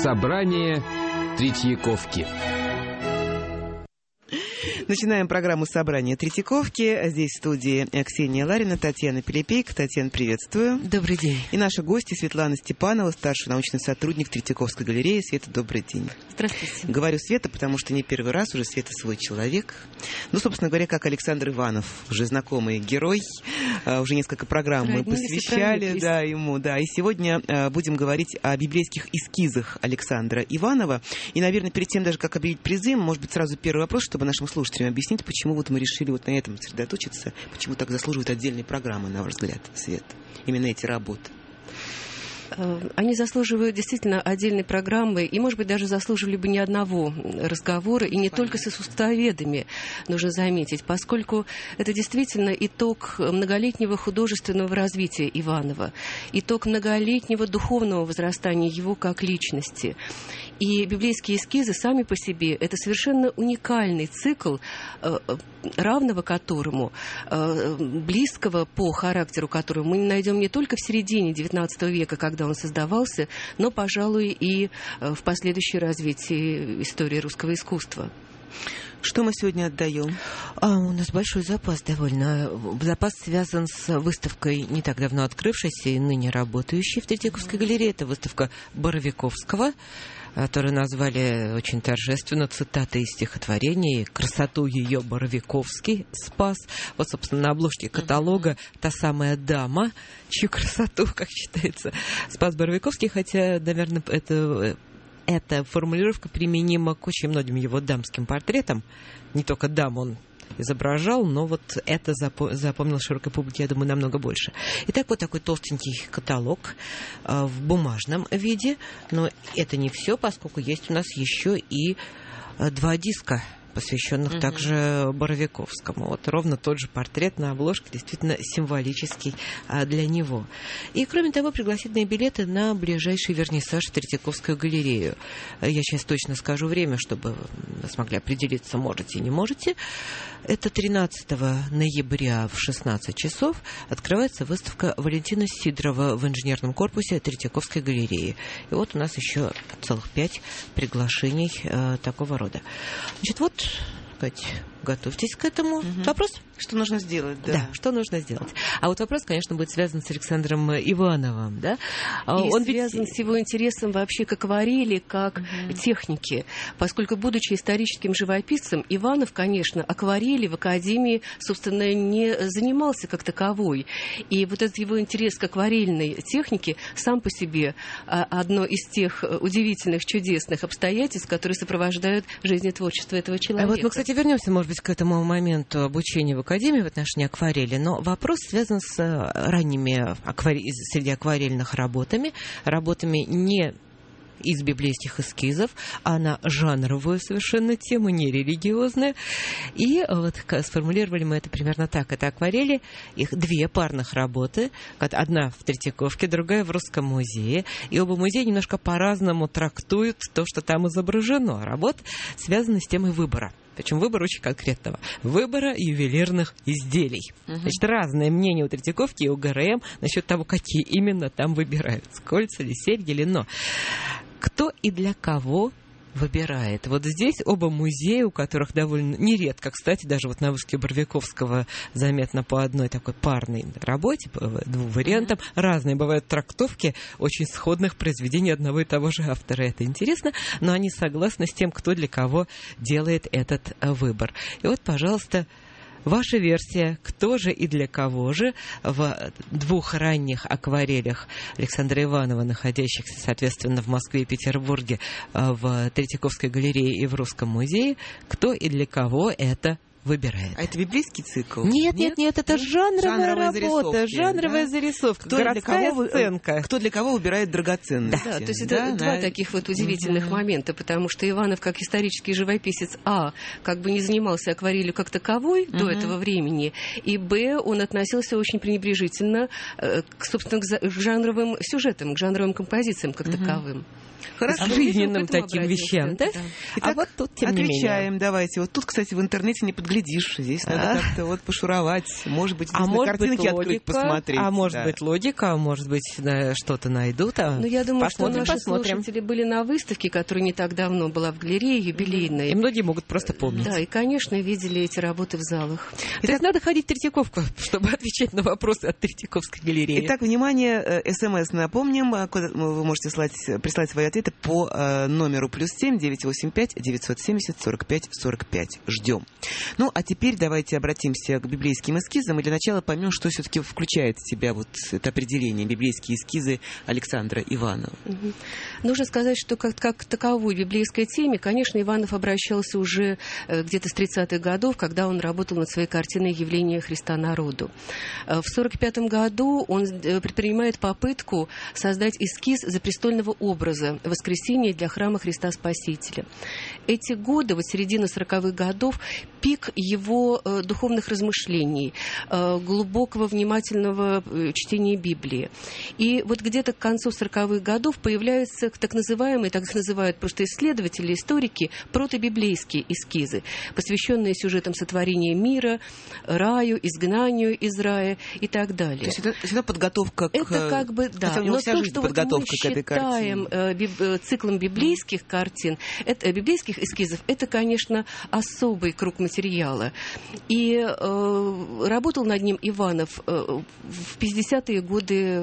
Собрание Третьяковки. Начинаем программу «Собрание Третьяковки». Здесь в студии Ксения Ларина, Татьяна Пилипейко. Татьяна, приветствую. Добрый день. И наши гости Светлана Степанова, старший научный сотрудник Третьяковской галереи. Света, добрый день. Здравствуйте. Говорю Света, потому что не первый раз уже Света свой человек. Ну, собственно говоря, как Александр Иванов, уже знакомый герой. Уже несколько программ мы посвящали ему. Да. И сегодня будем говорить о библейских эскизах Александра Иванова. И, наверное, перед тем даже, как объявить призы, может быть, сразу первый вопрос, чтобы нашим слушателям объяснить, почему вот мы решили вот на этом сосредоточиться, почему так заслуживают отдельной программы, на ваш взгляд, Свет, именно эти работы. Они заслуживают действительно отдельной программы и, может быть, даже заслуживали бы не одного разговора, и не только с искусствоведами, нужно заметить, поскольку это действительно итог многолетнего художественного развития Иванова, итог многолетнего духовного возрастания его как личности. И библейские эскизы сами по себе – это совершенно уникальный цикл, равного которому, близкого по характеру которого мы найдем не только в середине XIX века, когда он создавался, но, пожалуй, и в последующем развитии истории русского искусства. Что мы сегодня отдаем? У нас большой запас довольно. Запас связан с выставкой, не так давно открывшейся и ныне работающей в Третьяковской галерее. Это выставка Боровиковского, которую назвали очень торжественно цитатой из стихотворения. «Красоту ее Боровиковский спас». Вот, собственно, на обложке каталога та самая дама, чью красоту, как считается, спас Боровиковский, хотя, наверное, эта формулировка применима к очень многим его дамским портретам. Не только дам он изображал, но вот это запомнил широкой публике, я думаю, намного больше. Итак, вот такой толстенький каталог в бумажном виде. Но это не все, поскольку есть у нас еще и 2 диска, посвященных также Боровиковскому. Вот ровно тот же портрет на обложке, действительно символический для него. И, кроме того, пригласительные билеты на ближайший вернисаж в Третьяковскую галерею. Я сейчас точно скажу время, чтобы вы смогли определиться, можете, не можете. Это 13 ноября в 16 часов открывается выставка Валентина Сидорова в инженерном корпусе Третьяковской галереи. И вот у нас еще целых 5 приглашений такого рода. Значит, вот, Кать, готовьтесь к этому. Вопрос? Что нужно сделать? Да, что нужно сделать. А вот вопрос, конечно, будет связан с Александром Ивановым. Да? Он связан с его интересом вообще к акварели, как технике. Поскольку, будучи историческим живописцем, Иванов, конечно, акварели в академии, собственно, не занимался как таковой. И вот этот его интерес к акварельной технике сам по себе одно из тех удивительных, чудесных обстоятельств, которые сопровождают жизнь и творчество этого человека. А вот мы, кстати, вернемся, может быть, к этому моменту обучения в академии в отношении акварели, но вопрос связан с ранними среди акварельных работами не из библейских эскизов, а на жанровую совершенно тему, не религиозную. И вот сформулировали мы это примерно так. Это акварели, их 2 парных работы. Одна в Третьяковке, другая в Русском музее. И оба музея немножко по-разному трактуют то, что там изображено. Работа связана с темой выбора. Причем выбор очень конкретного. Выбора ювелирных изделий. Значит, разное мнение у Третьяковки и у ГРМ насчет того, какие именно там выбираются. Кольца ли, серьги ли, но кто и для кого выбирает. Вот здесь оба музея, у которых довольно нередко, кстати, даже вот на выставке Боровиковского заметно по одной такой парной работе, по 2 вариантам, разные бывают трактовки очень сходных произведений одного и того же автора. Это интересно, но они согласны с тем, кто для кого делает этот выбор. И вот, пожалуйста, ваша версия, кто же и для кого же в 2 ранних акварелях Александра Иванова, находящихся, соответственно, в Москве и Петербурге, в Третьяковской галерее и в Русском музее, кто и для кого это выбирает. А это библейский цикл? Нет, это жанровая работа, жанровая зарисовка, городская сценка. Кто для кого выбирает драгоценности. Да, то есть это 2 таких вот удивительных момента, потому что Иванов, как исторический живописец, как бы не занимался акварелью как таковой до этого времени, и он относился очень пренебрежительно, собственно, к жанровым сюжетам, к жанровым композициям как таковым. Хорошо. Жизненным таким вещам, да? Итак, вот тут, тем не менее. Отвечаем, давайте. Вот тут, кстати, в интернете не подглядите глядишь, здесь надо как-то вот пошуровать. Может быть, здесь на картинке открыть, посмотреть. А может быть логика, а может быть что-то найдут. Ну, я думаю, что наши слушатели были на выставке, которая не так давно была в галерее, юбилейной. И многие могут просто помнить. Да, и, конечно, видели эти работы в залах. Итак, надо ходить в Третьяковку, чтобы отвечать на вопросы от Третьяковской галереи. Итак, внимание, СМС напомним. Вы можете прислать свои ответы по номеру +7 985 970 45 45. Ждем. Ну, а теперь давайте обратимся к библейским эскизам. И для начала поймем, что все-таки включает в себя вот это определение библейские эскизы Александра Иванова. Нужно сказать, что как таковой библейской теме, конечно, Иванов обращался уже где-то с 30-х годов, когда он работал над своей картиной «Явление Христа народу». В 1945 году он предпринимает попытку создать эскиз запрестольного образа «Воскресение для храма Христа Спасителя». Эти годы, вот середина 40-х годов, пик его духовных размышлений, глубокого, внимательного чтения Библии. И вот где-то к концу 40-х годов появляются так называемые, так их называют просто исследователи, историки, протобиблейские эскизы, посвященные сюжетам сотворения мира, раю, изгнанию из рая и так далее. То есть это подготовка к... Это как бы, да. Хотя у него вся жизнь подготовка к этой картине. Считаем циклом библейских картин, библейских эскизов, это, конечно, особый круг материала. И работал над ним Иванов в 50-е годы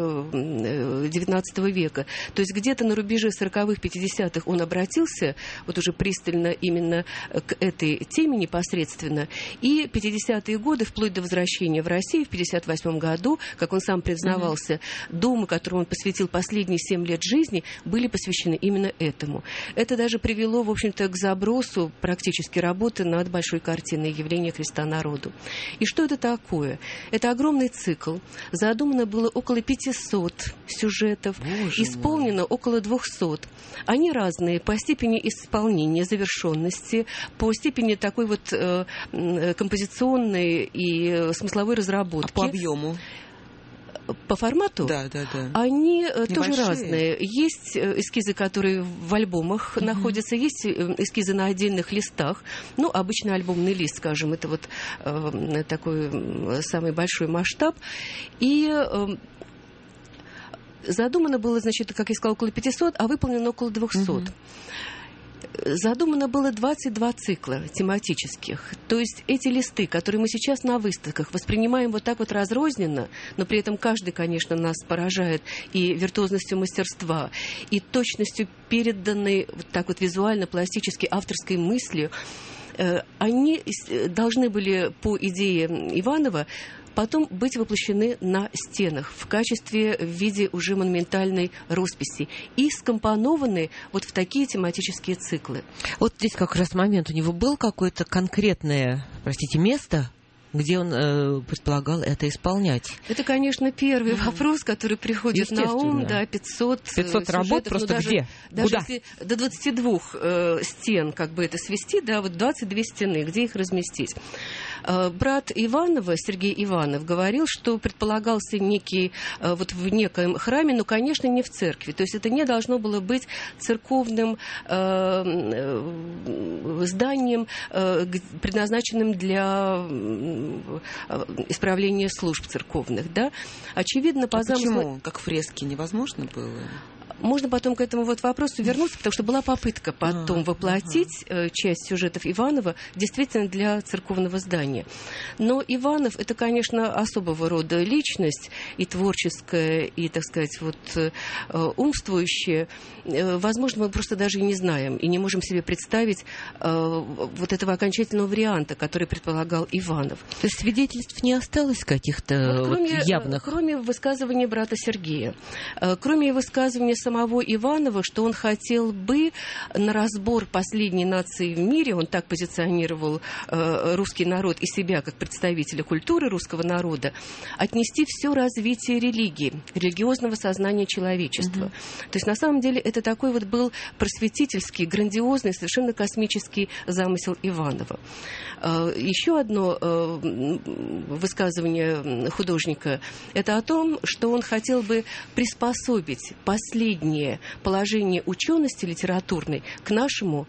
XIX века. То есть где-то на рубеже 40-х, 50-х он обратился вот уже пристально именно к этой теме непосредственно. И 50-е годы, вплоть до возвращения в Россию в 58 году, как он сам признавался, дому, которому он посвятил последние 7 лет жизни, были посвящены именно этому. Это даже привело, в общем-то, к забросу практически работы над большой картиной «Явление Христа народу». И что это такое? Это огромный цикл. Задумано было около 500 сюжетов, исполнено около 200. Они разные по степени исполнения, завершенности, по степени такой вот композиционной и смысловой разработки. А по объему? По формату? Да. Они тоже разные. Есть эскизы, которые в альбомах находятся, есть эскизы на отдельных листах. Ну, обычно альбомный лист, скажем, это вот такой самый большой масштаб. И задумано было, значит, как я сказала, около 500, а выполнено около 200. Задумано было 22 цикла тематических. То есть эти листы, которые мы сейчас на выставках воспринимаем вот так вот разрозненно, но при этом каждый, конечно, нас поражает и виртуозностью мастерства, и точностью переданной вот так вот визуально, пластически авторской мыслью, они должны были, по идее Иванова, потом быть воплощены на стенах в качестве, в виде уже монументальной росписи и скомпонованы вот в такие тематические циклы. Вот здесь как раз момент. У него было какое-то конкретное, место, где он предполагал это исполнять? Это, конечно, первый вопрос, который приходит на ум. Да, 500 работ просто где? Даже Куда? если до 22 стен как бы это свести, да, вот 22 стены, где их разместить? Брат Иванова, Сергей Иванов, говорил, что предполагался некий, вот в некоем храме, но, конечно, не в церкви. То есть это не должно было быть церковным зданием, предназначенным для исправления служб церковных. Да? Очевидно, по замыслу... Почему? Как фрески невозможно было? Можно потом к этому вот вопросу вернуться, потому что была попытка потом воплотить часть сюжетов Иванова действительно для церковного здания. Но Иванов — это, конечно, особого рода личность, и творческая, и, так сказать, вот умствующая. Возможно, мы просто даже и не знаем, и не можем себе представить вот этого окончательного варианта, который предполагал Иванов. То есть свидетельств не осталось каких-то явных? Кроме высказывания брата Сергея, кроме высказывания самого Иванова, что он хотел бы на разбор последней нации в мире, он так позиционировал русский народ и себя как представителя культуры русского народа, отнести все развитие религии, религиозного сознания человечества. То есть на самом деле это такой вот был просветительский, грандиозный, совершенно космический замысел Иванова. Еще одно высказывание художника — это о том, что он хотел бы приспособить последнее положение учености литературной к нашему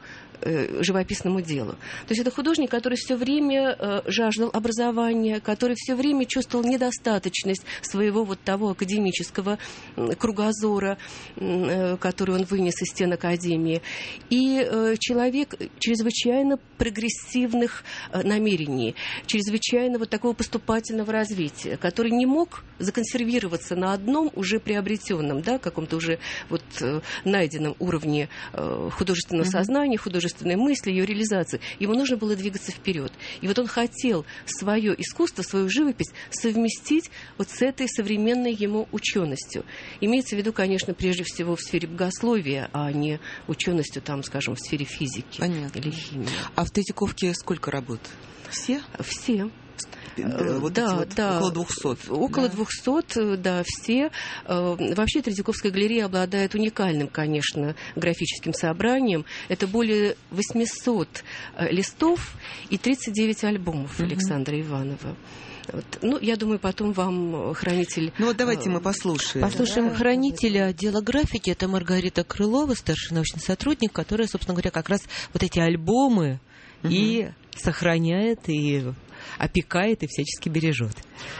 живописному делу. То есть это художник, который все время жаждал образования, который все время чувствовал недостаточность своего вот того академического кругозора, который он вынес из стен академии. И человек чрезвычайно прогрессивных намерений, чрезвычайно вот такого поступательного развития, который не мог законсервироваться на одном уже приобретенном, да, каком-то уже вот найденном уровне художественного сознания, художественной мысли, ее реализации. Ему нужно было двигаться вперед. И вот он хотел свое искусство, свою живопись совместить вот с этой современной ему ученостью. Имеется в виду, конечно, прежде всего в сфере богословия, а не ученостью, там, скажем, в сфере физики. Понятно. Или химии. А в Третьяковке сколько работ? Все? Все. Вот да. Около 200. Около 200, да, все. Вообще Третьяковская галерея обладает уникальным, конечно, графическим собранием. Это более 800 листов и 39 альбомов Александра Иванова. Вот. Ну, я думаю, потом вам хранитель... Ну, вот давайте мы послушаем. Послушаем хранителя отдела графики. Это Маргарита Крылова, старший научный сотрудник, которая, собственно говоря, как раз вот эти альбомы и сохраняет, и опекает, и всячески бережет.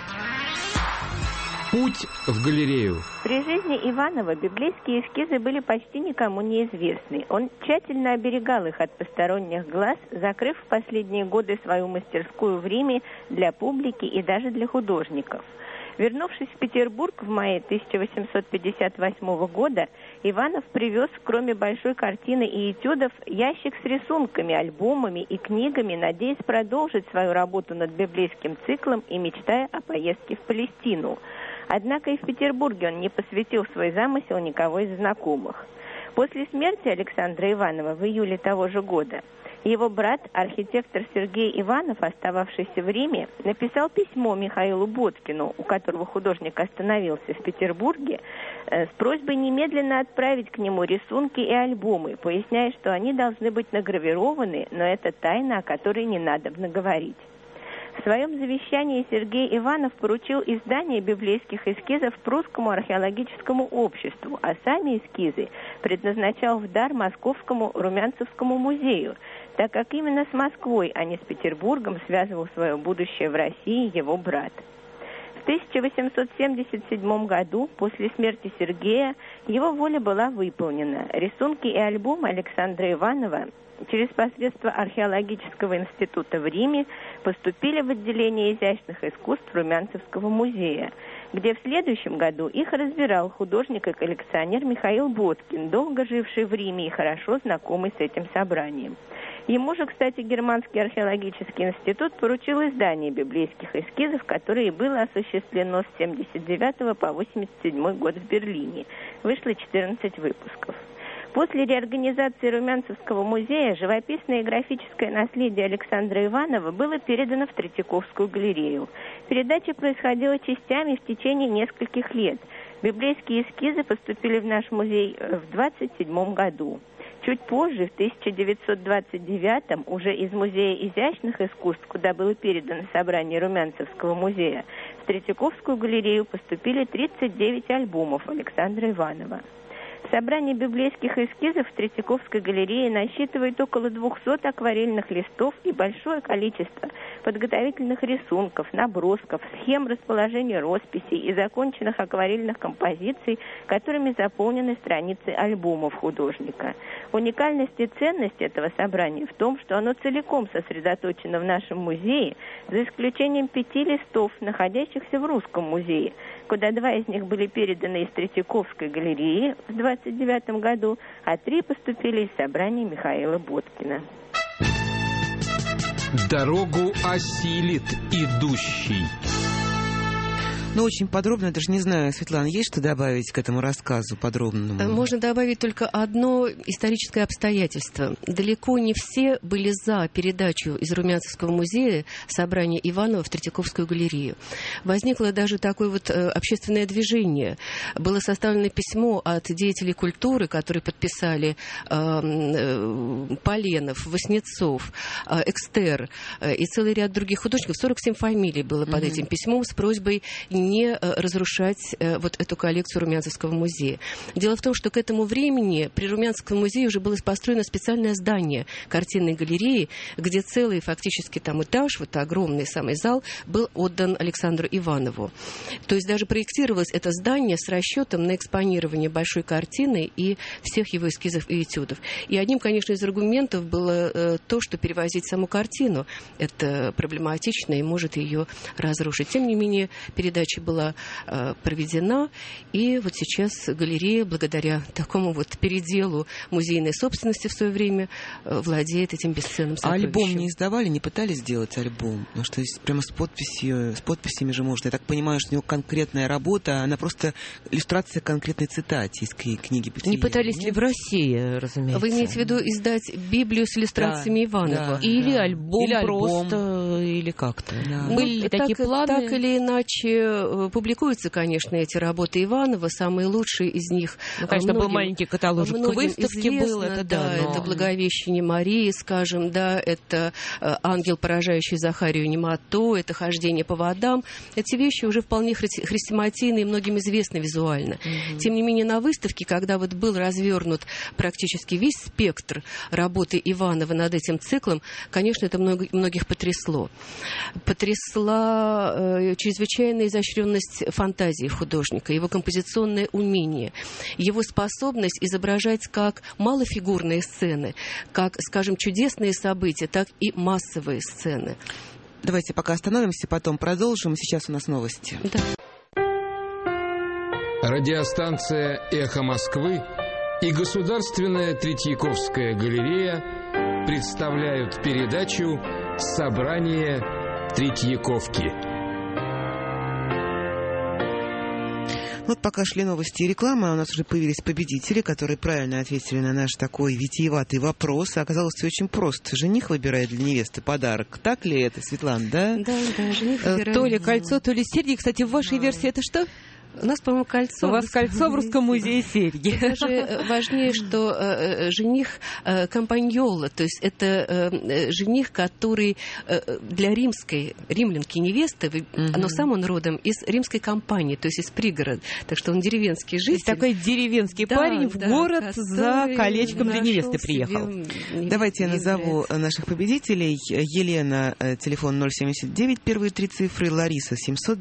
Путь в галерею. При жизни Иванова библейские эскизы были почти никому неизвестны. Он тщательно оберегал их от посторонних глаз, закрыв в последние годы свою мастерскую в Риме для публики и даже для художников. Вернувшись в Петербург в мае 1858 года, Иванов привез, кроме большой картины и этюдов, ящик с рисунками, альбомами и книгами, надеясь продолжить свою работу над библейским циклом и мечтая о поездке в Палестину. Однако и в Петербурге он не посвятил свой замысел никого из знакомых. После смерти Александра Иванова в июле того же года его брат, архитектор Сергей Иванов, остававшийся в Риме, написал письмо Михаилу Боткину, у которого художник остановился в Петербурге, с просьбой немедленно отправить к нему рисунки и альбомы, поясняя, что они должны быть награвированы, но это тайна, о которой не надобно говорить. В своем завещании Сергей Иванов поручил издание библейских эскизов Прусскому археологическому обществу, а сами эскизы предназначал в дар Московскому Румянцевскому музею, так как именно с Москвой, а не с Петербургом, связывал свое будущее в России его брат. В 1877 году, после смерти Сергея, его воля была выполнена. Рисунки и альбомы Александра Иванова через посредство археологического института в Риме поступили в отделение изящных искусств Румянцевского музея, где в следующем году их разбирал художник и коллекционер Михаил Боткин, долго живший в Риме и хорошо знакомый с этим собранием. Ему же, кстати, Германский археологический институт поручил издание библейских эскизов, которое было осуществлено с 1979 по 1987 год в Берлине. Вышло 14 выпусков. После реорганизации Румянцевского музея живописное и графическое наследие Александра Иванова было передано в Третьяковскую галерею. Передача происходила частями в течение нескольких лет. Библейские эскизы поступили в наш музей в 1927 году. Чуть позже, в 1929-м, уже из Музея изящных искусств, куда было передано собрание Румянцевского музея, в Третьяковскую галерею поступили 39 альбомов Александра Иванова. Собрание библейских эскизов в Третьяковской галерее насчитывает около 200 акварельных листов и большое количество подготовительных рисунков, набросков, схем расположения росписей и законченных акварельных композиций, которыми заполнены страницы альбомов художника. Уникальность и ценность этого собрания в том, что оно целиком сосредоточено в нашем музее, за исключением 5 листов, находящихся в Русском музее, куда 2 из них были переданы из Третьяковской галереи в 1929 году, а 3 поступили из собрания Михаила Боткина. Дорогу осилит идущий. Ну, очень подробно, даже не знаю, Светлана, есть что добавить к этому рассказу подробному? Можно добавить только одно историческое обстоятельство. Далеко не все были за передачу из Румянцевского музея собрания Иванова в Третьяковскую галерею. Возникло даже такое вот общественное движение. Было составлено письмо от деятелей культуры, которые подписали Поленов, Васнецов, Экстер и целый ряд других художников. 47 фамилий было под этим письмом с просьбой не разрушать вот эту коллекцию Румянцевского музея. Дело в том, что к этому времени при Румянцевском музее уже было построено специальное здание картинной галереи, где целый фактически там этаж, вот огромный самый зал, был отдан Александру Иванову. То есть даже проектировалось это здание с расчетом на экспонирование большой картины и всех его эскизов и этюдов. И одним, конечно, из аргументов было то, что перевозить саму картину это проблематично и может ее разрушить. Тем не менее, передача была проведена, и вот сейчас галерея, благодаря такому вот переделу музейной собственности в свое время, владеет этим бесценным сокровищем. А альбом не издавали, не пытались сделать альбом? Ну, что есть прямо с подписями же можно. Я так понимаю, что у него конкретная работа, она просто иллюстрация конкретной цитате из книги «Бытие». Не пытались ли в России, разумеется? Вы имеете в виду издать Библию с иллюстрациями Иванова? Или альбом просто, или как-то? Да. Были такие планы? Так или иначе, публикуются, конечно, эти работы Иванова, самые лучшие из них. Ну, конечно, был маленький каталожик выставки, был это, да. Это «Благовещение Марии», скажем, да, это «Ангел, поражающий Захарию Немату», это «Хождение по водам». Эти вещи уже вполне хрестоматийны и многим известны визуально. Тем не менее, на выставке, когда вот был развернут практически весь спектр работы Иванова над этим циклом, конечно, это многих потрясло. Потрясла чрезвычайная изощренность фантазии художника, его композиционное умение, его способность изображать как малофигурные сцены, как, скажем, чудесные события, так и массовые сцены. Давайте пока остановимся, потом продолжим. Сейчас у нас новости. Да. Радиостанция «Эхо Москвы» и Государственная Третьяковская галерея представляют передачу «Собрание Третьяковки». Вот пока шли новости и реклама, у нас уже появились победители, которые правильно ответили на наш такой витиеватый вопрос. Оказалось, все очень просто. Жених выбирает для невесты подарок. Так ли это, Светлана, да? Да, жених выбирает. То ли кольцо, то ли серьги. Кстати, в вашей версии это что? У нас, по-моему, кольцо. У вас кольцо в Русском музее серьги. Даже важнее, что жених компаньола, то есть это жених, который для римлянки невесты, но сам он родом из римской компании, то есть из пригорода. Так что он деревенский житель. Такой деревенский парень в город за колечком для невесты приехал. Давайте я назову наших победителей. Елена, телефон 079, первые три цифры, Лариса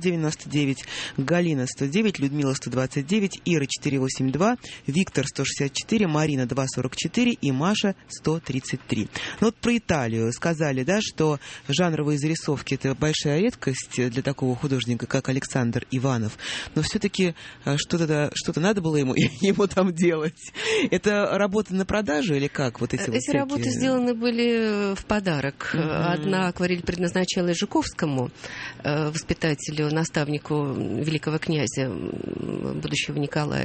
799, Галина 109, Людмила 129, Ира 482, Виктор 164, Марина 244 и Маша 133. Ну вот про Италию сказали, да, что жанровые зарисовки — это большая редкость для такого художника, как Александр Иванов. Но все-таки что-то надо было ему там делать. Это работа на продажу или как? Вот эти вот работы сделаны были в подарок. Одна акварель предназначалась Жуковскому, воспитателю, наставнику великого князя, будущего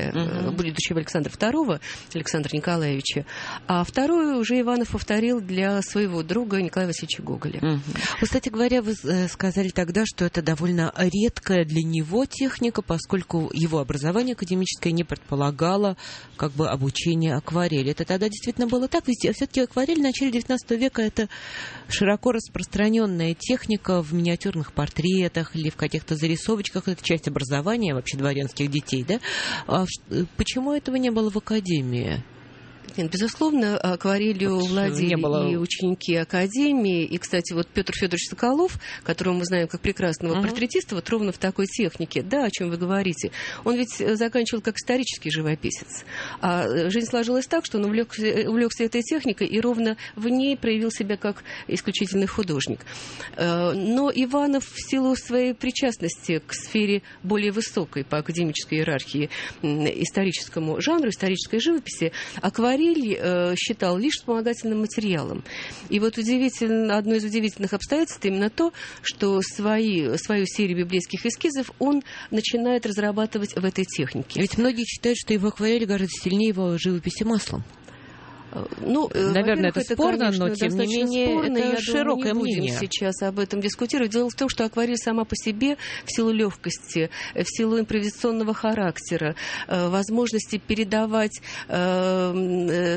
Александра II, Александра Николаевича, а вторую уже Иванов повторил для своего друга Николая Васильевича Гоголя. Кстати говоря, вы сказали тогда, что это довольно редкая для него техника, поскольку его образование академическое не предполагало как бы обучение акварели. Это тогда действительно было так? Ведь все-таки акварель в начале XIX века — это широко распространенная техника в миниатюрных портретах или в каких-то зарисовочках. Это часть образования вообще дворянских детей, да? А почему этого не было в академии? Нет, безусловно, акварелью владели и ученики академии. И, кстати, вот Петр Федорович Соколов, которого мы знаем как прекрасного портретиста, вот ровно в такой технике, да, о чем вы говорите. Он ведь заканчивал как исторический живописец. А жизнь сложилась так, что он увлекся этой техникой и ровно в ней проявил себя как исключительный художник. Но Иванов в силу своей причастности к сфере более высокой по академической иерархии историческому жанру, исторической живописи, акварель считал лишь вспомогательным материалом. И вот одно из удивительных обстоятельств именно то, что свою серию библейских эскизов он начинает разрабатывать в этой технике. Ведь многие считают, что его акварель гораздо сильнее его живописи маслом. Ну, наверное, это спорно, конечно, но тем не менее спорно. это широкое мнение. Не будем сейчас об этом дискутировать. Дело в том, что акварель сама по себе в силу легкости, в силу импровизационного характера, возможности передавать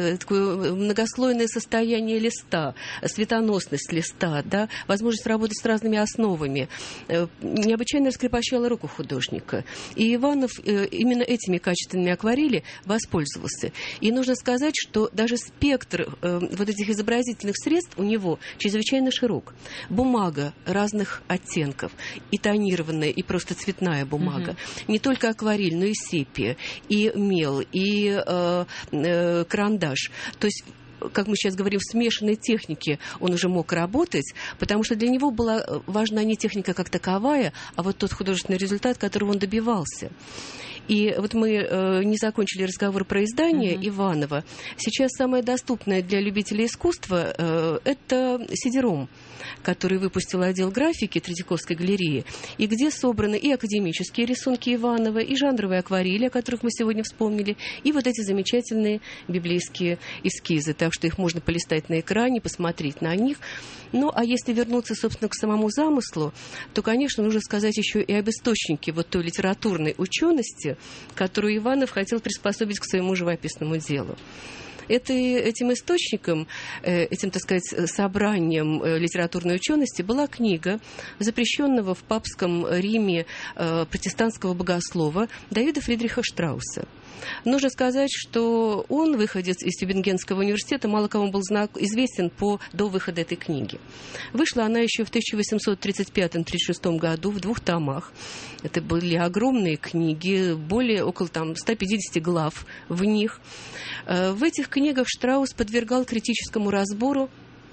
такое многослойное состояние листа, светоносность листа, да, возможность работать с разными основами, необычайно раскрепощала руку художника. И Иванов именно этими качествами акварели воспользовался. И нужно сказать, что даже спектр вот этих изобразительных средств у него чрезвычайно широк. Бумага разных оттенков, и тонированная, и просто цветная бумага. Не только акварель, но и сепия, и мел, и карандаш. То есть, как мы сейчас говорим, в смешанной технике он уже мог работать, потому что для него была важна не техника как таковая, а вот тот художественный результат, которого он добивался. И вот мы не закончили разговор про издание Иванова. Сейчас самое доступное для любителей искусства это CD-ROM, который выпустил отдел графики Третьяковской галереи, и где собраны и академические рисунки Иванова, и жанровые акварели, о которых мы сегодня вспомнили, и вот эти замечательные библейские эскизы. Так что их можно полистать на экране, посмотреть на них. Ну, а если вернуться, собственно, к самому замыслу, то, конечно, нужно сказать еще и об источнике вот той литературной учености, которую Иванов хотел приспособить к своему живописному делу. Этим источником, этим, так сказать, собранием литературной учености была книга запрещенного в папском Риме протестантского богослова Давида Фридриха Штрауса. Нужно сказать, что он, выходец из Тюбингенского университета, мало кому был известен до выхода этой книги. Вышла она еще в 1835-36 году в 2 томах. Это были огромные книги, около 150 глав в них. В этих книгах Штраус подвергал критическому разбору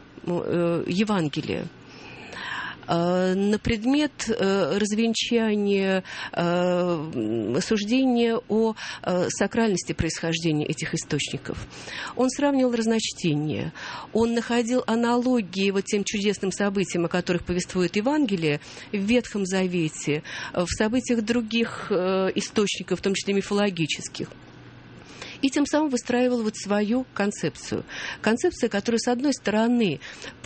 Евангелие на предмет развенчания суждения о сакральности происхождения этих источников. Он сравнивал разночтения, он находил аналогии вот тем чудесным событиям, о которых повествует Евангелие, в Ветхом Завете, в событиях других источников, в том числе мифологических. И тем самым выстраивал вот свою концепцию. Концепция, которая, с одной стороны,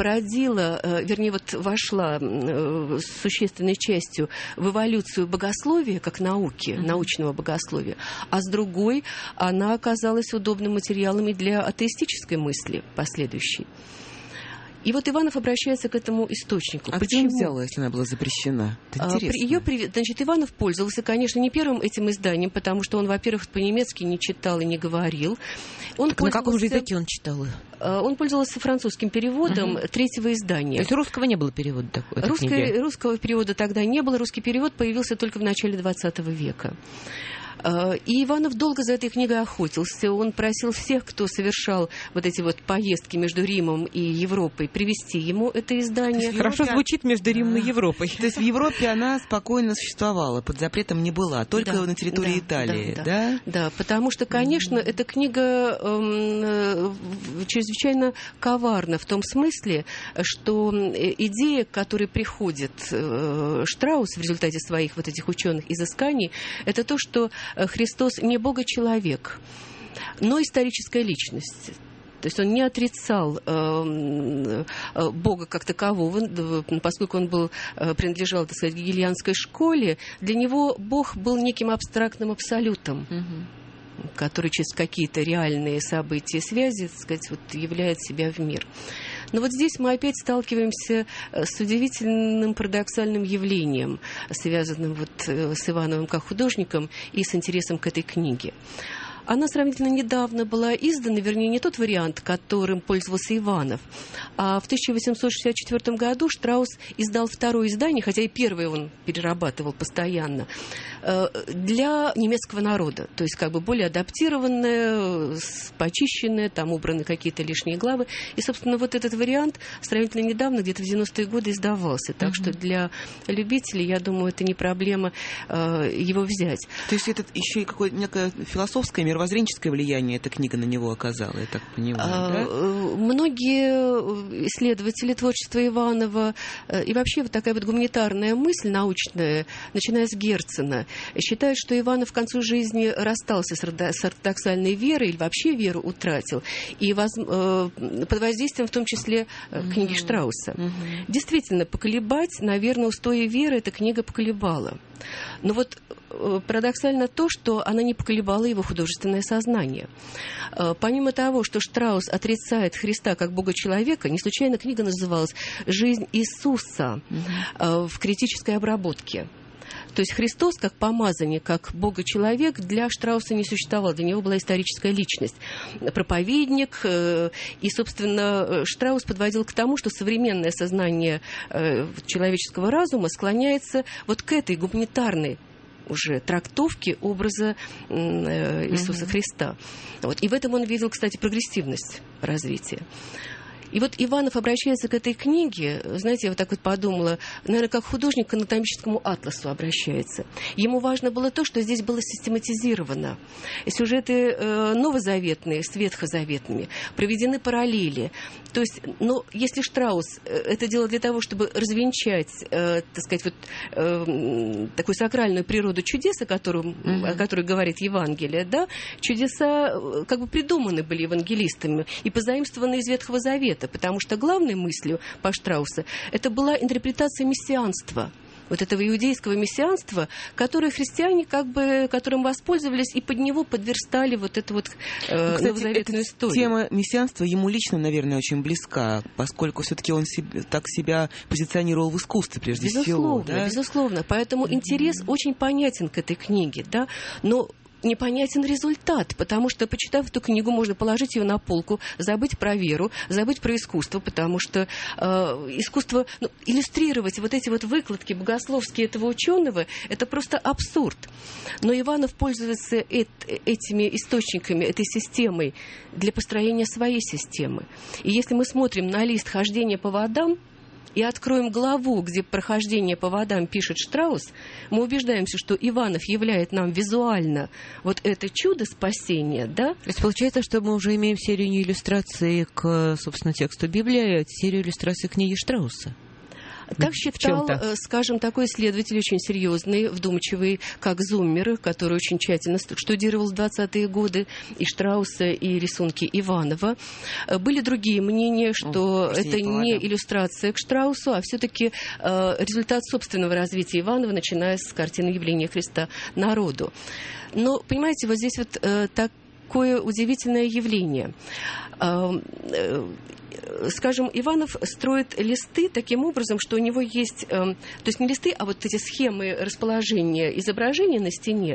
вошла существенной частью в эволюцию богословия, как науки, научного богословия, а с другой, она оказалась удобным материалом и для атеистической мысли последующей. И вот Иванов обращается к этому источнику. А почему? Где он взял, если она была запрещена? Это интересно. Значит, Иванов пользовался, конечно, не первым этим изданием, потому что он, во-первых, по-немецки не читал и не говорил. На каком же языке он читал? Он пользовался французским переводом 3-го издания. То есть русского не было перевода такой? Русского перевода тогда не было. Русский перевод появился только в начале 20 века. И Иванов долго за этой книгой охотился. Он просил всех, кто совершал вот эти вот поездки между Римом и Европой, привезти ему это издание. Хорошо звучит между Римом и Европой. То есть в Европе она спокойно существовала, под запретом не была, только на территории Италии, да? Да, потому что, конечно, эта книга чрезвычайно коварна в том смысле, что идея, к которой приходит Штраус в результате своих вот этих ученых изысканий, это то, что Христос не Бога-человек, но историческая личность. То есть он не отрицал Бога как такового, поскольку он принадлежал, так сказать, гегельянской школе, для него Бог был неким абстрактным абсолютом, который через какие-то реальные события и связи, так сказать, вот, являет себя в мир. Но вот здесь мы опять сталкиваемся с удивительным парадоксальным явлением, связанным вот с Ивановым как художником и с интересом к этой книге. Она сравнительно недавно была издана, вернее, не тот вариант, которым пользовался Иванов, а в 1864 году Штраус издал 2-е издание, хотя и первое он перерабатывал постоянно, для немецкого народа, то есть как бы более адаптированное, почищенное, там убраны какие-то лишние главы. И, собственно, вот этот вариант сравнительно недавно, где-то в 90-е годы, издавался. Так что для любителей, я думаю, это не проблема его взять. То есть это еще и какое-то некое философское, мировоззренческое влияние эта книга на него оказала, я так понимаю, да? Многие исследователи творчества Иванова и вообще вот такая вот гуманитарная мысль научная, начиная с Герцена, считают, что Иванов к концу жизни расстался с ортодоксальной верой или вообще веру утратил, и под воздействием в том числе книги Штрауса. Действительно, поколебать, наверное, устои веры эта книга поколебала. Но вот парадоксально то, что она не поколебала его художественное сознание. Помимо того, что Штраус отрицает Христа как Бога-человека, не случайно книга называлась «Жизнь Иисуса» в критической обработке. То есть Христос как помазанник, как Бога-человек для Штрауса не существовал. Для него была историческая личность, проповедник. И, собственно, Штраус подводил к тому, что современное сознание человеческого разума склоняется вот к этой гуманитарной уже трактовки образа Иисуса Христа. Вот. И в этом он видел, кстати, прогрессивность развития. И вот Иванов обращается к этой книге, знаете, я вот так вот подумала, наверное, как художник к анатомическому атласу обращается. Ему важно было то, что здесь было систематизировано. Сюжеты новозаветные с ветхозаветными, проведены параллели. То есть, ну, если Штраус это делал для того, чтобы развенчать, так сказать, вот такую сакральную природу чудес, о которой говорит Евангелие, да, чудеса как бы придуманы были евангелистами и позаимствованы из Ветхого Завета, потому что главной мыслью по Штраусу это была интерпретация мессианства, вот этого иудейского мессианства, которое христиане как бы, которым воспользовались и под него подверстали вот эту вот новозаветную историю. Тема мессианства ему лично, наверное, очень близка, поскольку все-таки он так себя позиционировал в искусстве прежде всего. Да? Безусловно. Поэтому интерес очень понятен к этой книге, да, но непонятен результат, потому что, почитав эту книгу, можно положить ее на полку, забыть про веру, забыть про искусство, потому что искусство, иллюстрировать вот эти вот выкладки богословские этого ученого, это просто абсурд. Но Иванов пользуется этими источниками, этой системой для построения своей системы. И если мы смотрим на лист «Хождение по водам», и откроем главу, где прохождение по водам пишет Штраус, мы убеждаемся, что Иванов являет нам визуально вот это чудо спасения, да? То есть получается, что мы уже имеем серию иллюстраций к, собственно, тексту Библии, серию иллюстраций к книге Штрауса. Так считал, скажем, такой исследователь очень серьезный, вдумчивый, как Зуммер, который очень тщательно штудировал в 20-е годы и Штрауса, и рисунки Иванова. Были другие мнения, что это не иллюстрация к Штраусу, а все-таки результат собственного развития Иванова, начиная с картины «Явление Христа народу». Но, понимаете, вот здесь вот такое удивительное явление. Скажем, Иванов строит листы таким образом, что у него есть, то есть не листы, а вот эти схемы расположения изображений на стене,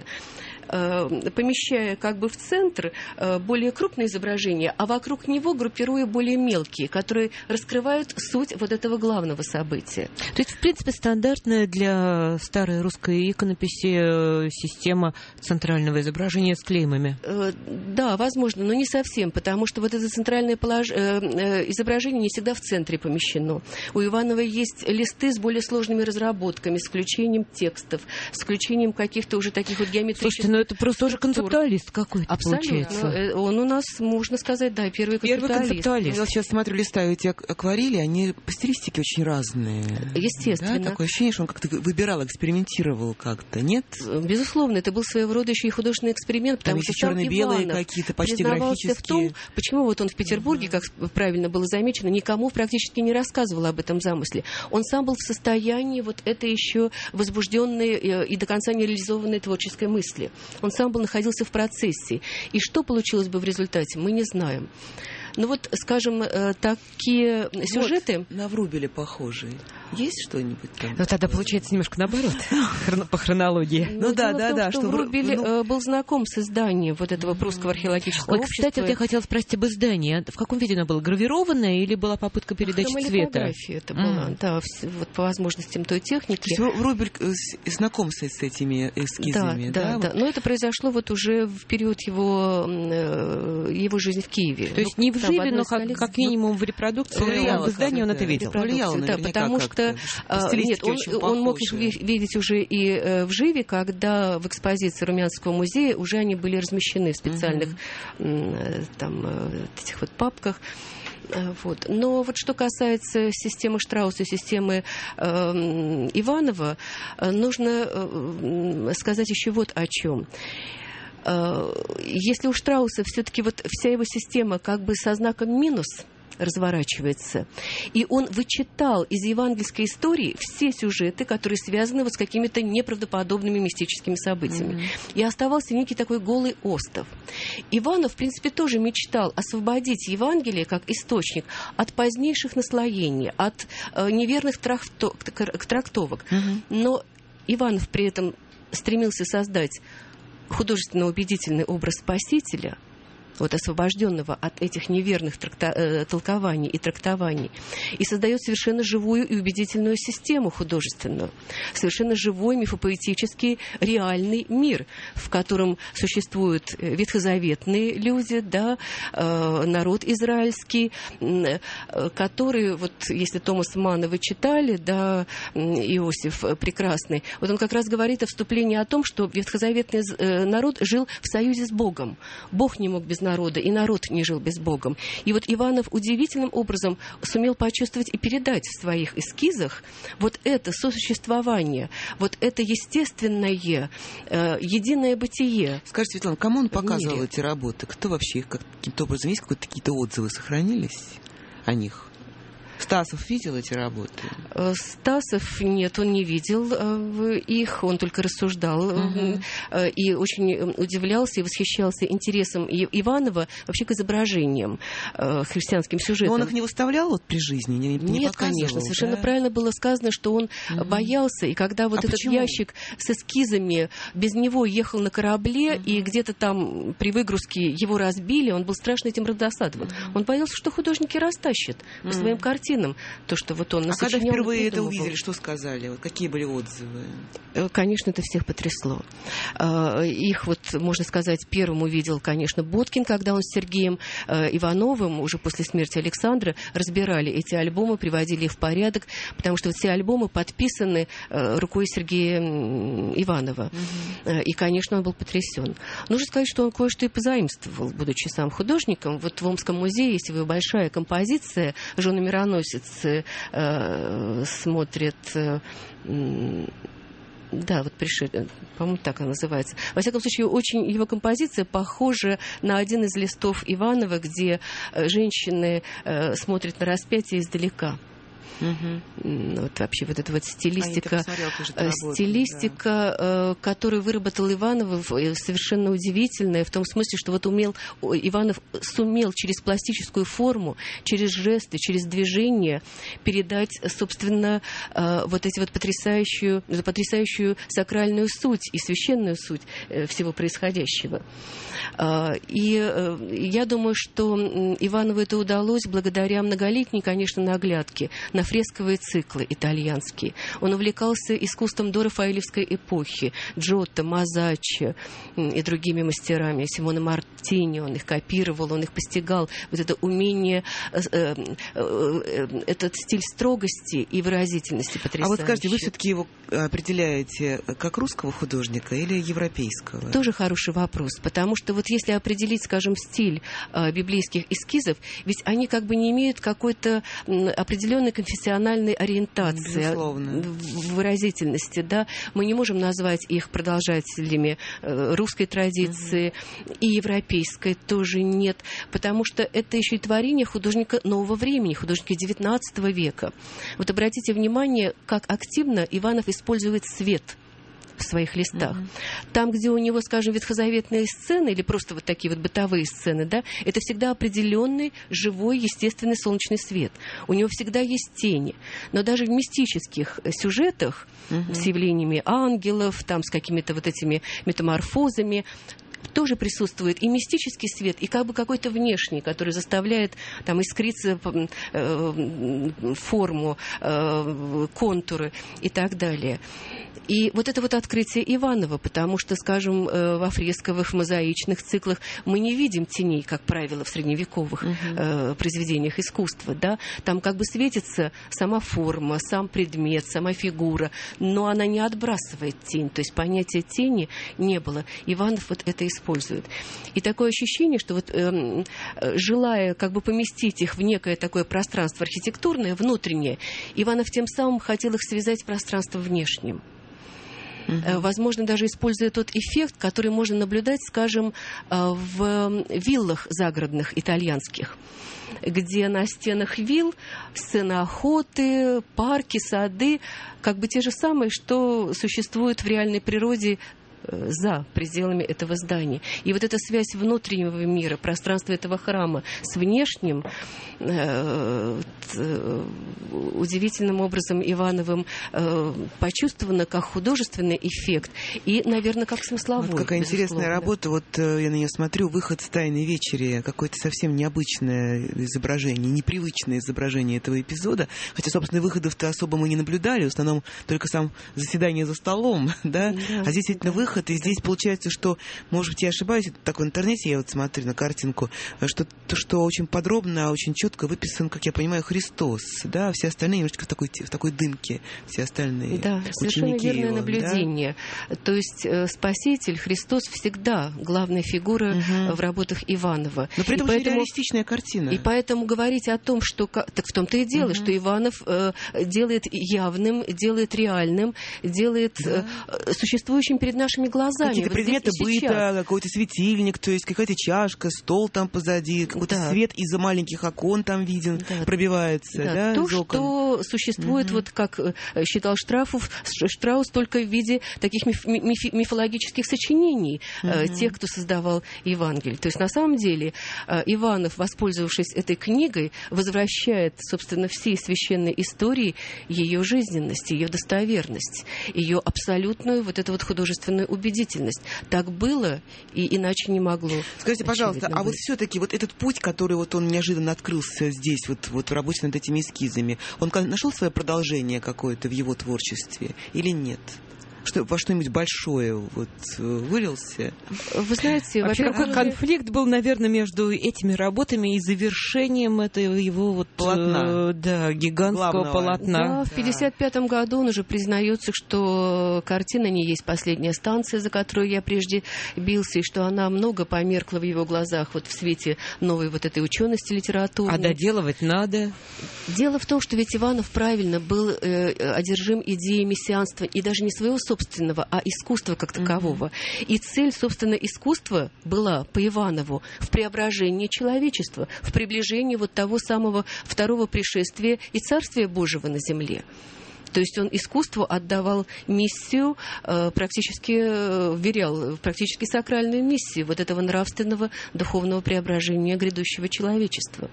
помещая как бы в центр более крупные изображения, а вокруг него группируя более мелкие, которые раскрывают суть вот этого главного события. То есть, в принципе, стандартная для старой русской иконописи система центрального изображения с клеймами. Да, возможно, но не совсем, потому что вот это центральное изображение не всегда в центре помещено. У Иванова есть листы с более сложными разработками, с включением текстов, с включением каких-то уже таких вот геометрических. Но это просто уже концептуалист какой-то получается. Он у нас, можно сказать, да, первый концептуалист. Я сейчас смотрю, листаю эти акварели, они по стилистике очень разные. Естественно. Да? Такое ощущение, что он как-то выбирал, экспериментировал как-то, нет? Безусловно, это был своего рода еще и художественный эксперимент, потому что черно-белые какие-то, почти графические. В том, почему вот он в Петербурге, как правильно было замечено, никому практически не рассказывал об этом замысле. Он сам был в состоянии вот этой еще возбужденной и до конца не реализованной творческой мысли. Он сам находился в процессе. И что получилось бы в результате, мы не знаем. Ну вот, скажем, такие сюжеты... Вот, на Врубеля похожие. Есть что-нибудь там? Ну тогда получается немножко наоборот, по хронологии. Ну да. Что Врубель был знаком с изданием вот этого прусского археологического общества. Кстати, вот я хотела спросить об издании. В каком виде оно было? Гравированное или была попытка передачи цвета? Это была, да, вот по возможностям той техники. То есть Врубель знаком с этими эскизами, да? Да. Но это произошло вот уже в период его жизни в Киеве. То есть не в живе, но как минимум в репродукции, в издании он это видел. Да, потому что нет, он мог их видеть уже и в живе, когда в экспозиции Румянского музея уже они были размещены в специальных там этих вот папках. Вот. Но вот что касается системы Штрауса и системы Иванова, нужно сказать еще вот о чем. Если у Штрауса все-таки вот вся его система как бы со знаком минус, разворачивается. И он вычитал из евангельской истории все сюжеты, которые связаны вот с какими-то неправдоподобными мистическими событиями. И оставался некий такой голый остов. Иванов, в принципе, тоже мечтал освободить Евангелие как источник от позднейших наслоений, от неверных трактовок. Но Иванов при этом стремился создать художественно убедительный образ Спасителя, вот освобожденного от этих неверных толкований и трактований, и создает совершенно живую и убедительную систему художественную, совершенно живой мифопоэтический реальный мир, в котором существуют ветхозаветные люди, да, народ израильский, который, вот если Томаса Манна вы читали, да, Иосиф Прекрасный, вот он как раз говорит о вступлении о том, что ветхозаветный народ жил в союзе с Богом. Бог не мог без народа, и народ не жил без Богом. И вот Иванов удивительным образом сумел почувствовать и передать в своих эскизах вот это сосуществование, вот это естественное, единое бытие. Скажите, Светлана, кому он показывал эти работы? Кто вообще их каким-то образом, есть какие-то отзывы сохранились о них? Стасов видел эти работы? Стасов нет, он не видел их, он только рассуждал и очень удивлялся и восхищался интересом Иванова вообще к изображениям, христианским сюжетам. Но он их не выставлял вот при жизни? Нет, конечно, совершенно правильно было сказано, что он боялся, и когда вот этот ящик с эскизами без него ехал на корабле, и где-то там при выгрузке его разбили, он был страшно этим раздосадован. Он боялся, что художники растащат по своим картинам то, что вот он насочинял. А когда впервые это увидели, что сказали? Вот какие были отзывы? Конечно, это всех потрясло. Их, вот, можно сказать, первым увидел, конечно, Боткин, когда он с Сергеем Ивановым, уже после смерти Александра, разбирали эти альбомы, приводили их в порядок, потому что вот все альбомы подписаны рукой Сергея Иванова. И, конечно, он был потрясен. Нужно сказать, что он кое-что и позаимствовал, будучи сам художником. Вот в Омском музее есть большая композиция «Жены мироносицы», смотрит... Да, вот пришли, по-моему, так она называется. Во всяком случае, очень его композиция похожа на один из листов Иванова, где женщины смотрят на распятие издалека. Вот вообще вот эта вот стилистика, которую выработал Иванов, совершенно удивительная, в том смысле, что вот Иванов сумел через пластическую форму, через жесты, через движение передать, собственно, вот эти вот потрясающую сакральную суть и священную суть всего происходящего. И я думаю, что Иванову это удалось благодаря многолетней, конечно, наглядке на фресковые циклы итальянские. Он увлекался искусством дорафаэлевской эпохи, Джотто, Мазаччо и другими мастерами, Симона Мартини, он их копировал, он их постигал. Вот это умение, этот стиль строгости и выразительности потрясающий. А вот скажите, вы все-таки его определяете как русского художника или европейского? Тоже хороший вопрос, потому что вот если определить, скажем, стиль библейских эскизов, ведь они как бы не имеют какой-то определенной конфессиональной ориентации, выразительности, да, мы не можем назвать их продолжателями русской традиции, и европейской тоже нет, потому что это еще и творение художника нового времени, художника XIX века. Вот обратите внимание, как активно Иванов использует свет в своих листах. Там, где у него, скажем, ветхозаветные сцены или просто вот такие вот бытовые сцены, да, это всегда определенный, живой, естественный солнечный свет. У него всегда есть тени. Но даже в мистических сюжетах с явлениями ангелов, там, с какими-то вот этими метаморфозами, тоже присутствует и мистический свет, и как бы какой-то внешний, который заставляет там искриться форму, контуры и так далее. И вот это вот открытие Иванова, потому что, скажем, во фресковых, мозаичных циклах мы не видим теней, как правило, в средневековых произведениях искусства, да, там как бы светится сама форма, сам предмет, сама фигура, но она не отбрасывает тень, то есть понятия тени не было. Иванов вот это использует. И такое ощущение, что вот желая как бы поместить их в некое такое пространство архитектурное, внутреннее, Иванов тем самым хотел их связать с пространством внешним. Возможно, даже используя тот эффект, который можно наблюдать, скажем, в виллах загородных итальянских. где на стенах вилл сцены охоты, парки, сады, как бы те же самые, что существуют в реальной природе за пределами этого здания. И вот эта связь внутреннего мира, пространства этого храма с внешним, удивительным образом Ивановым почувствована как художественный эффект и, наверное, как смысловой. Вот какая интересная работа. Вот я на нее смотрю. «Выход с тайной вечери». Какое-то совсем необычное изображение, непривычное изображение этого эпизода. Хотя, собственно, выходов-то особо мы не наблюдали. В основном только сам заседание за столом. Да? А здесь действительно выход. И здесь получается, что, может быть, я ошибаюсь, это так в интернете, я вот смотрю на картинку, что очень подробно, очень четко выписан, как я понимаю, Христос, да, все остальные немножечко в такой дымке, все остальные да, совершенно верное его, наблюдение. Да? То есть Спаситель, Христос всегда главная фигура в работах Иванова. Но при этом очень реалистичная картина. И поэтому говорить о том, что... Так в том-то и дело, что Иванов делает явным, делает реальным, делает существующим перед нашими глазами. Какие-то вот предметы быта, какой-то светильник, то есть какая-то чашка, стол там позади, какой-то свет из-за маленьких окон там виден, пробивается. Да, то, что существует, вот как считал Штраус, только в виде таких мифологических сочинений тех, кто создавал Евангелие. То есть на самом деле Иванов, воспользовавшись этой книгой, возвращает, собственно, всей священной истории ее жизненность, ее достоверность, ее абсолютную вот эту вот художественную убедительность. Так было, и иначе не могло. Скажите, пожалуйста, а вот все-таки вот этот путь, который вот он неожиданно открылся здесь, вот в работе над этими эскизами, он нашел свое продолжение какое-то в его творчестве или нет? Во что-нибудь большое вот вылился? Вы знаете, вообще какой конфликт был, наверное, между этими работами и завершением этого его вот полотна, гигантского полотна. Да, в 1955 году он уже признается, что картина не есть последняя станция, за которую я прежде бился, и что она много померкла в его глазах вот в свете новой вот этой учености литературной. А доделывать надо. Дело в том, что ведь Иванов правильно был одержим идеей мессианства и даже не своего собственного, а искусства как такового. И цель, собственно, искусства была по Иванову в преображении человечества, в приближении вот того самого второго пришествия и Царствия Божьего на земле. То есть он искусству отдавал миссию, практически вверял практически сакральную миссию вот этого нравственного, духовного преображения грядущего человечества.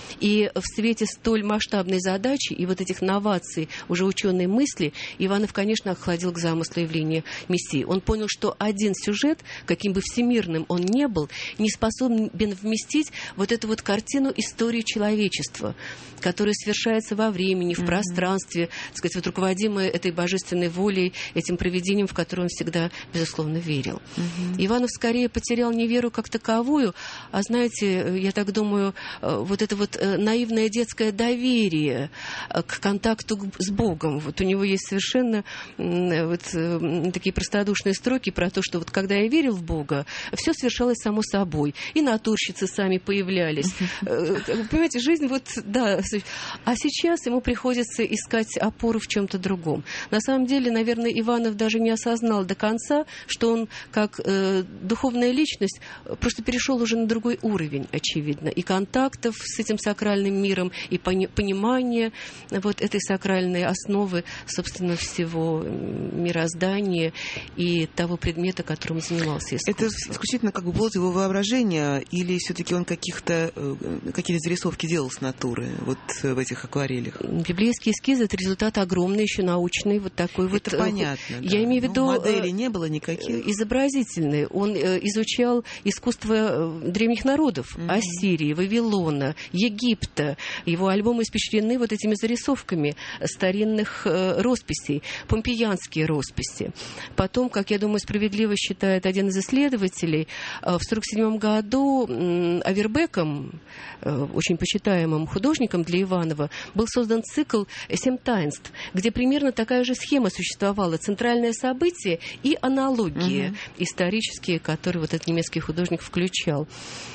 И в свете столь масштабной задачи и вот этих новаций уже ученой мысли Иванов, конечно, охладил к замыслу явления Мессии. Он понял, что один сюжет, каким бы всемирным он ни был, не способен вместить вот эту вот картину истории человечества, которая совершается во времени, в пространстве, так сказать, вот руководимая этой божественной волей, этим провидением, в которое он всегда, безусловно, верил. Иванов скорее потерял не веру как таковую, а, знаете, я так думаю, вот это вот наивное детское доверие к контакту с Богом. Вот у него есть совершенно вот такие простодушные строки про то, что вот когда я верил в Бога, все совершалось само собой. И натурщицы сами появлялись. Понимаете, жизнь вот, да. А сейчас ему приходится искать опору в чем-то другом. На самом деле, наверное, Иванов даже не осознал до конца, что он, как духовная личность, просто перешел уже на другой уровень, очевидно. И контактов с этим сакральным миром, и понимание вот этой сакральной основы, собственно, всего мироздания и того предмета, которым занимался искусством. Это исключительно как бы плод его воображения, или все-таки он какие-то зарисовки делал с натуры вот в этих акварелях? Библейские эскизы — это результат огромный, еще научный, вот такой вот. Это понятно. Я имею в виду... Моделей не было никаких? Изобразительные. Он изучал искусство древних народов, Ассирии, Вавилона, Египта. Его альбомы испещрены вот этими зарисовками старинных росписей, помпеянские росписи. Потом, как я думаю, справедливо считает один из исследователей, в 1947 году Авербеком, очень почитаемым художником для Иванова, был создан цикл «Семь таинств», где примерно такая же схема существовала. Центральное событие и аналогии исторические, которые вот этот немецкий художник включал.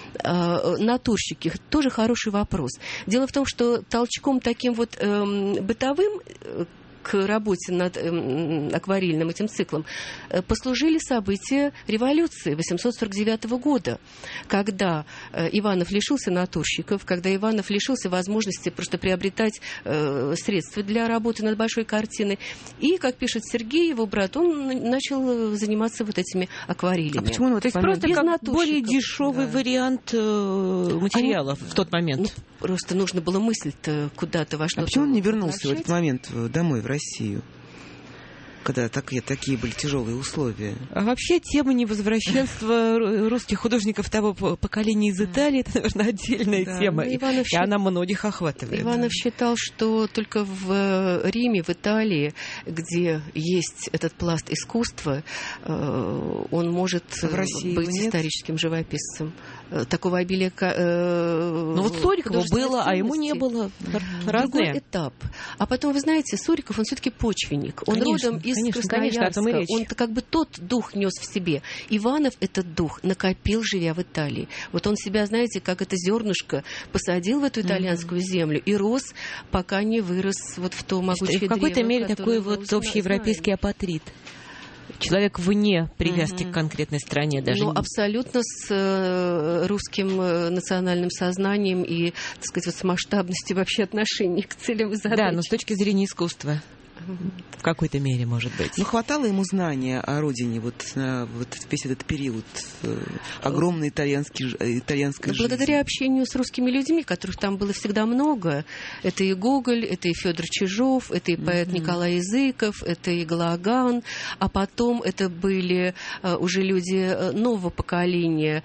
Натурщики — тоже хороший вопрос. Дело в том, что толчком таким вот бытовым к работе над акварельным этим циклом послужили события революции 849 года, когда Иванов лишился натурщиков, когда Иванов лишился возможности просто приобретать средства для работы над большой картиной. И, как пишет Сергей, его брат, он начал заниматься вот этими акварелями. А почему он в этот момент? Просто как более дешевый вариант материалов в тот момент. Просто нужно было мысль-то куда-то во что-то. А почему он не вернулся в этот момент домой, в Россию? Когда такие были тяжелые условия. А вообще тема невозвращенства русских художников того поколения из Италии, это, наверное, отдельная тема, и она многих охватывает. Иванов считал, что только в Риме, в Италии, где есть этот пласт искусства, он может быть историческим живописцем. Такого обилия ну вот Сурикову было, а ему не было. Другой этап. А потом, вы знаете, Суриков, он все-таки почвенник. Он родом из Красноярска. Он как бы тот дух нес в себе. Иванов этот дух накопил, живя в Италии. Вот он себя, знаете, как это зернышко посадил в эту итальянскую землю и рос, пока не вырос вот в то могучее древо. В какой-то мере такой вот общеевропейский апатрид. Человек вне привязки к конкретной стране даже. Но абсолютно с русским национальным сознанием и, так сказать, вот с масштабностью вообще отношений к целям и задачам. Да, но с точки зрения искусства. В какой-то мере, может быть. Но хватало ему знания о родине вот на вот весь этот период огромной итальянской жизни. Благодаря общению с русскими людьми, которых там было всегда много. Это и Гоголь, это и Федор Чижов, это и поэт Николай Языков, это и Галаган. А потом это были уже люди нового поколения.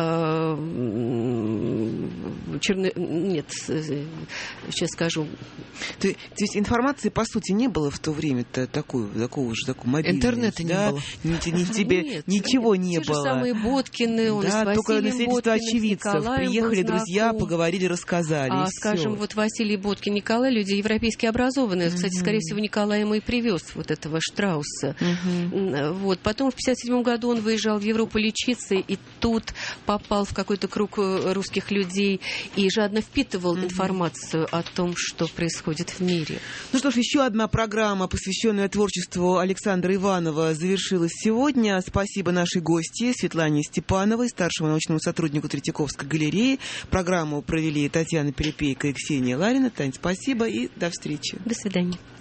Нет, сейчас скажу. То есть информации, по сути, не было в то время-то такого мобильного. Интернета не было. Ничего не было. Те же самые Боткины, он да, с только на Василием свидетельство Боткиным, очевидцев. Приехали друзья, поговорили, рассказали. Скажем, вот Василий Боткин, Николай, люди европейски образованные. Кстати, скорее всего, Николай ему и привез вот этого Штрауса. Вот. Потом в 1957 году он выезжал в Европу лечиться, и тут попал в какой-то круг русских людей и жадно впитывал информацию о том, что происходит в мире. Ну что ж, еще одна программа, посвященная творчеству Александра Иванова, завершилась сегодня. Спасибо нашей гости Светлане Степановой, старшему научному сотруднику Третьяковской галереи. Программу провели Татьяна Перепейко и Ксения Ларина. Тань, спасибо и до встречи. До свидания.